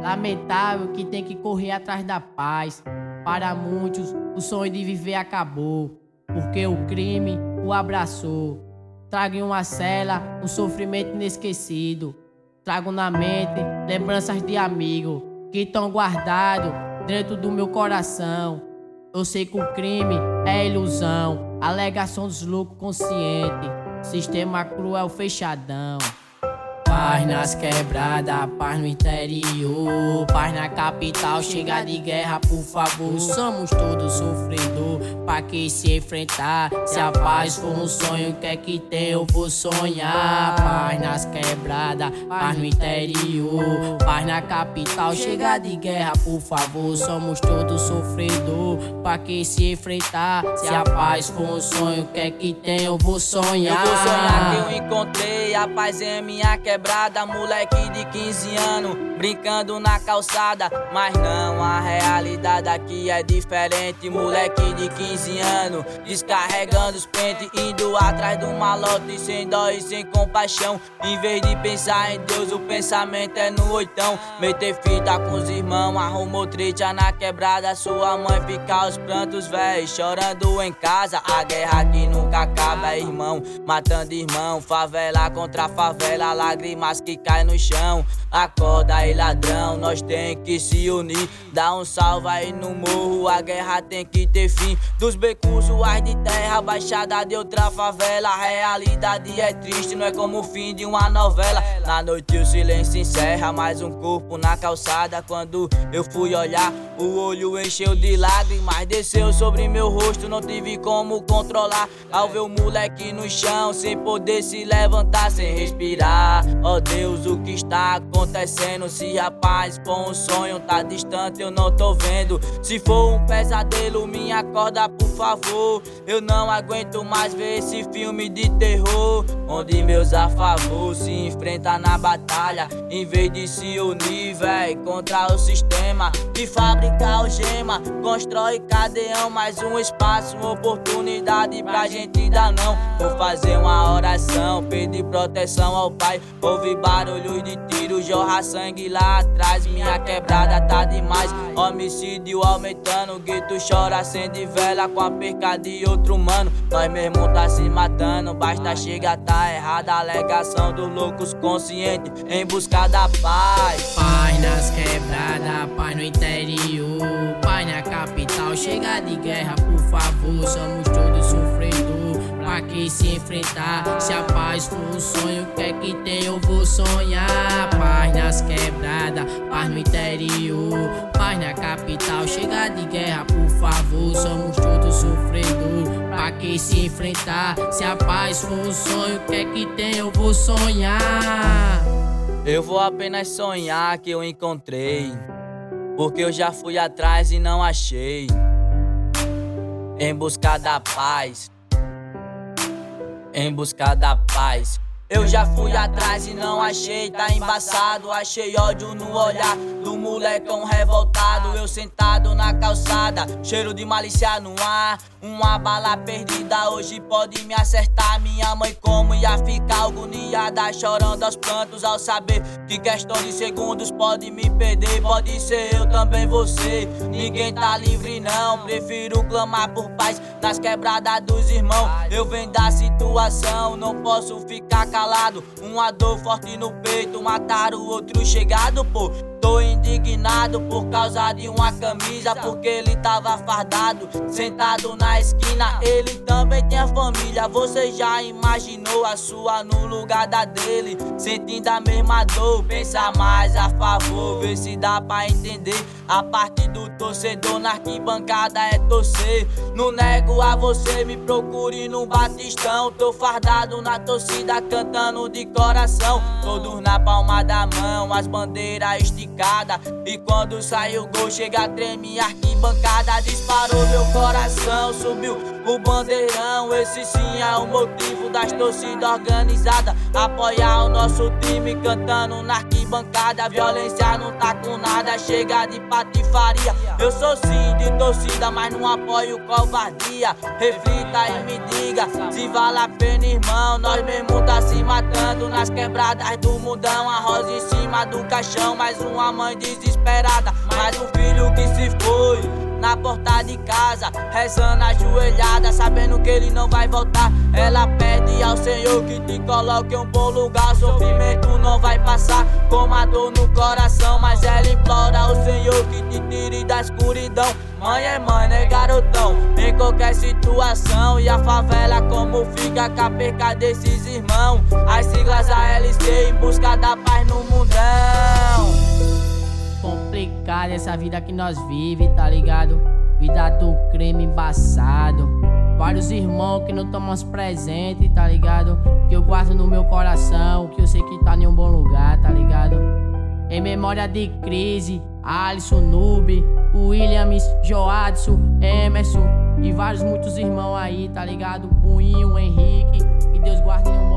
Lamentável que tem que correr atrás da paz. Para muitos, o sonho de viver acabou, porque o crime o abraçou. Trago em uma cela um sofrimento inesquecido. Trago na mente lembranças de amigos que estão guardados dentro do meu coração. Eu sei que o crime é ilusão, alegação dos loucos conscientes, sistema cruel fechadão. Paz nas quebradas, paz no interior, paz na capital, chega de guerra, por favor. Somos todos sofredores, pra que se enfrentar? Se a paz for um sonho, o que é que tem? Eu vou sonhar. Paz nas quebradas, paz no interior, paz na capital, chega de guerra, por favor. Somos todos sofredores, pra que se enfrentar? Se a paz for um sonho, o que é que tem? Eu vou sonhar. Eu vou sonhar que eu encontrei a paz em minha quebrada. Moleque de 15 anos, brincando na calçada. Mas não, a realidade aqui é diferente. Moleque de 15 anos, descarregando os pentes, indo atrás do malote, sem dó e sem compaixão. Em vez de pensar em Deus, o pensamento é no oitão. Meter fita com os irmãos, arrumou treta na quebrada. Sua mãe fica aos prantos, véi, chorando em casa. A guerra que nunca acaba, irmão, matando irmão. Favela contra favela, lágrimas que caem no chão. Acorda aí, ladrão, nós tem que se unir. Dá um salve aí no morro, a guerra tem que ter fim. Dos becos, ruas de terra, baixada de outra favela. A realidade é triste, não é como o fim de uma novela. Na noite o silêncio encerra, mais um corpo na calçada. Quando eu fui olhar, o olho encheu de lágrimas, desceu sobre meu rosto, não tive como controlar. Ao ver o moleque no chão, sem poder se levantar, sem respirar. Oh Deus, o que está acontecendo? Se a paz for um sonho, tá distante, eu não tô vendo. Se for um pesadelo, me acorda por favor. Eu não aguento mais ver esse filme de terror, onde meus a favor se enfrentam na batalha, em vez de se unir, véi, contra o sistema que fabrica algema, constrói cadeão. Mais um espaço, uma oportunidade pra gente dar não. Vou fazer uma oração, pedir proteção ao Pai. Ouvi barulho de tiro, jorra sangue lá atrás. Minha quebrada tá demais, homicídio aumentando. Gueto chora, acende vela com a perca de outro mano. Nós mesmo tá se matando, basta chegar, tá errada. Alegação dos loucos conscientes em busca da paz. Paz nas quebradas, paz no interior, paz na capital, chega de guerra, por favor. Somos todos sofredores, pra que se enfrentar? Se a paz for um sonho, o que é que tem? Eu vou sonhar. Paz nas quebradas, paz no interior, paz na capital, chega de guerra, por favor. Somos todos sofredores, pra que se enfrentar? Se a paz for um sonho, o que é que tem? Eu vou sonhar. Eu vou apenas sonhar que eu encontrei, porque eu já fui atrás e não achei. Em busca da paz, em busca da paz. Eu já fui atrás e não achei, tá embaçado. Achei ódio no olhar do molecão revoltado. Eu sentado na calçada, cheiro de malícia no ar. Uma bala perdida hoje pode me acertar. Minha mãe como ia ficar agoniada, chorando aos prantos ao saber que questão de segundos pode me perder. Pode ser eu também, você, ninguém tá livre não. Prefiro clamar por paz nas quebradas dos irmãos. Eu venho da situação, não posso ficar calado. Uma dor forte no peito, mataram o outro chegado, pô. Tô indignado por causa de uma camisa, porque ele tava fardado, sentado na esquina. Ele também tem a família, você já imaginou a sua no lugar da dele? Sentindo a mesma dor, pensa mais a favor, vê se dá pra entender. A parte do torcedor na arquibancada é torcer. Não nego a você, me procure no Batistão. Tô fardado na torcida, cantando de coração. Todos na palma da mão, as bandeiras esticadas. E quando sai o gol, chega a tremer a arquibancada. Disparou meu coração, subiu o bandeirão. Esse sim é o motivo das torcidas organizadas, apoiar o nosso crime cantando na arquibancada. Violência não tá com nada, chega de patifaria. Eu sou sim de torcida, mas não apoio covardia. Reflita e me diga se vale a pena, irmão. Nós mesmo tá se matando nas quebradas do mundão. A rosa em cima do caixão, mais uma mãe desesperada, mais um filho que se foi na porta de casa, rezando ajoelhada, sabendo que ele não vai voltar. Ela pede ao Senhor que te coloque em um bom lugar. O sofrimento não vai passar com a dor no coração, mas ela implora ao Senhor que te tire da escuridão. Mãe é mãe, né, garotão, em qualquer situação. E a favela como fica com a perca desses irmãos. As siglas ALC em busca da paz no mundão. Complicada essa vida que nós vive, tá ligado? Vida do crime embaçado. Vários irmãos que não tomam presente, tá ligado? Que eu guardo no meu coração, que eu sei que tá em um bom lugar, tá ligado? Em memória de Crise, Alisson, Nube, Williams, Joadson, Emerson e vários muitos irmãos aí, tá ligado? Punho, Henrique, que Deus guarde em um